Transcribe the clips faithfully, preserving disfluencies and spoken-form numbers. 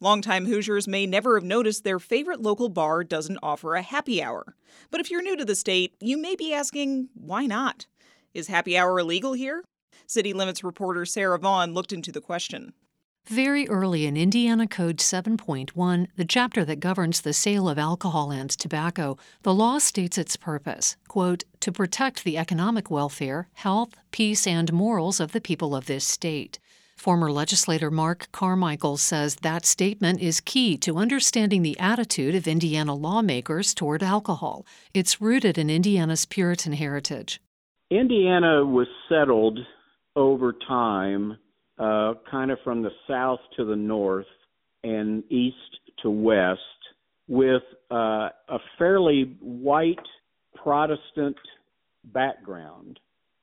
Longtime Hoosiers may never have noticed their favorite local bar doesn't offer a happy hour. But if you're new to the state, you may be asking, why not? Is happy hour illegal here? City Limits reporter Sarah Vaughn looked into the question. Very early in Indiana Code seven point one, the chapter that governs the sale of alcohol and tobacco, the law states its purpose, quote, to protect the economic welfare, health, peace, and morals of the people of this state. Former legislator Mark Carmichael says that statement is key to understanding the attitude of Indiana lawmakers toward alcohol. It's rooted in Indiana's Puritan heritage. Indiana was settled over time, uh, kind of from the south to the north and east to west, with uh, a fairly white Protestant background.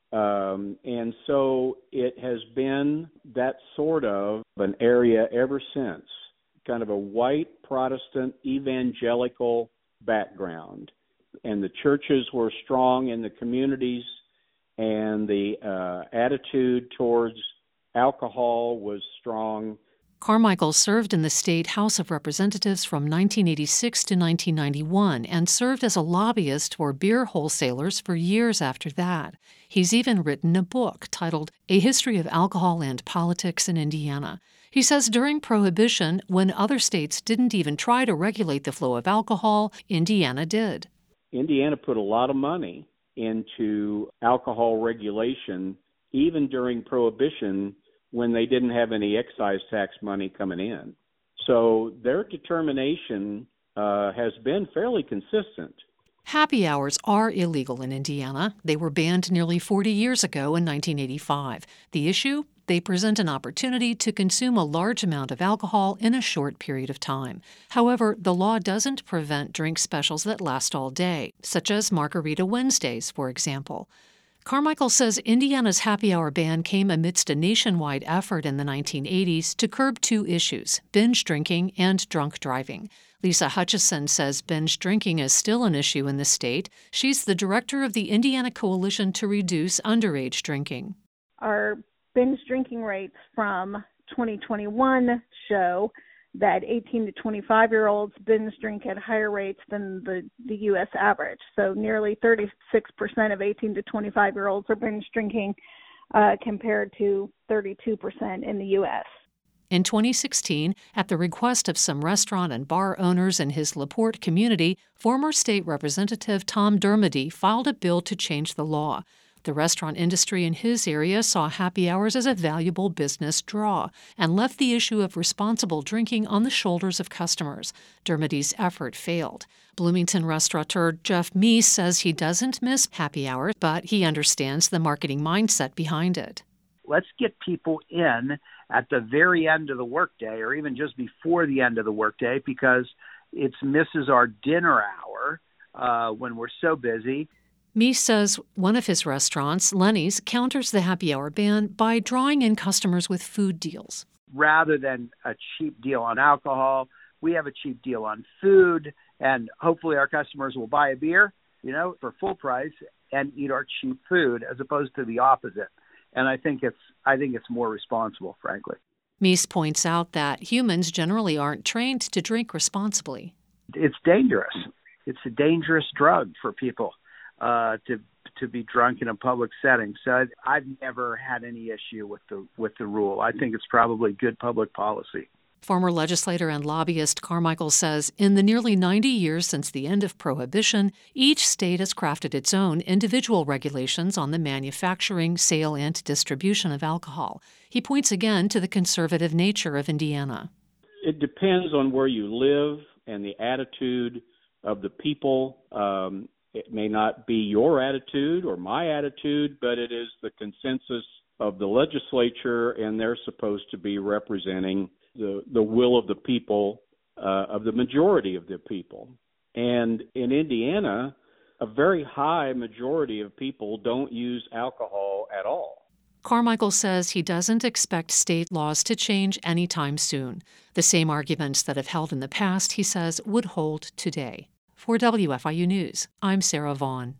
Um, and so it has been that sort of an area ever since, kind of a white Protestant evangelical background. And the churches were strong in the communities, and the uh, attitude towards alcohol was strong. Carmichael served in the state House of Representatives from nineteen eighty-six to nineteen ninety-one and served as a lobbyist for beer wholesalers for years after that. He's even written a book titled A History of Alcohol and Politics in Indiana. He says during Prohibition, when other states didn't even try to regulate the flow of alcohol, Indiana did. Indiana put a lot of money into alcohol regulation, even during Prohibition, when they didn't have any excise tax money coming in. So their determination uh, has been fairly consistent. Happy hours are illegal in Indiana. They were banned nearly forty years ago in nineteen eighty-five. The issue? They present an opportunity to consume a large amount of alcohol in a short period of time. However, the law doesn't prevent drink specials that last all day, such as Margarita Wednesdays, for example. Carmichael says Indiana's happy hour ban came amidst a nationwide effort in the nineteen eighties to curb two issues, binge drinking and drunk driving. Lisa Hutchison says binge drinking is still an issue in the state. She's the director of the Indiana Coalition to Reduce Underage Drinking. Our binge drinking rates from twenty twenty-one show that eighteen to twenty-five-year-olds binge drink at higher rates than the, the U S average. So nearly thirty-six percent of eighteen to twenty-five-year-olds are binge drinking uh, compared to thirty-two percent in the U S In twenty sixteen, at the request of some restaurant and bar owners in his LaPorte community, former state representative Tom Dermody filed a bill to change the law. The restaurant industry in his area saw happy hours as a valuable business draw and left the issue of responsible drinking on the shoulders of customers. Dermody's effort failed. Bloomington restaurateur Jeff Meese says he doesn't miss happy hours, but he understands the marketing mindset behind it. Let's get people in at the very end of the workday or even just before the end of the workday because it misses our dinner hour uh, when we're so busy. Meese says one of his restaurants, Lenny's, counters the happy hour ban by drawing in customers with food deals. Rather than a cheap deal on alcohol, we have a cheap deal on food, and hopefully our customers will buy a beer, you know, for full price and eat our cheap food as opposed to the opposite. And I think it's I think it's more responsible, frankly. Meese points out that humans generally aren't trained to drink responsibly. It's dangerous. It's a dangerous drug for people. Uh, to to be drunk in a public setting. So I've never had any issue with the with the rule. I think it's probably good public policy. Former legislator and lobbyist Carmichael says in the nearly ninety years since the end of Prohibition, each state has crafted its own individual regulations on the manufacturing, sale, and distribution of alcohol. He points again to the conservative nature of Indiana. It depends on where you live and the attitude of the people. Um, It may not be your attitude or my attitude, but it is the consensus of the legislature, and they're supposed to be representing the, the will of the people, uh, of the majority of the people. And in Indiana, a very high majority of people don't use alcohol at all. Carmichael says he doesn't expect state laws to change anytime soon. The same arguments that have held in the past, he says, would hold today. For W F I U News, I'm Sarah Vaughn.